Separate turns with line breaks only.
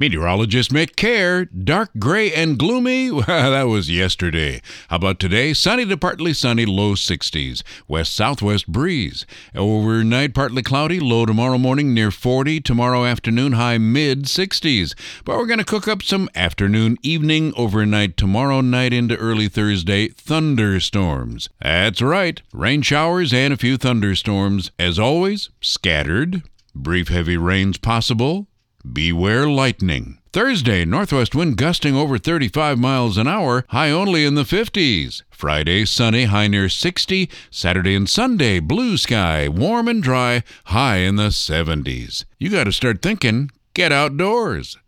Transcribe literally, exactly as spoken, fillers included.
Meteorologist Mick Care, dark gray and gloomy? Well, that was yesterday. How about today? Sunny to partly sunny, low sixties. West-southwest breeze. Overnight, partly cloudy, low tomorrow morning near forty. Tomorrow afternoon, high mid-sixties. But we're going to cook up some afternoon, evening, overnight, tomorrow night into early Thursday, thunderstorms. That's right, rain showers and a few thunderstorms. As always, scattered. Brief heavy rains possible. Beware lightning. Thursday, northwest wind gusting over thirty-five miles an hour, high only in the fifties. Friday, sunny, high near sixty. Saturday and Sunday, blue sky, warm and dry, high in the seventies. You got to start thinking, get outdoors.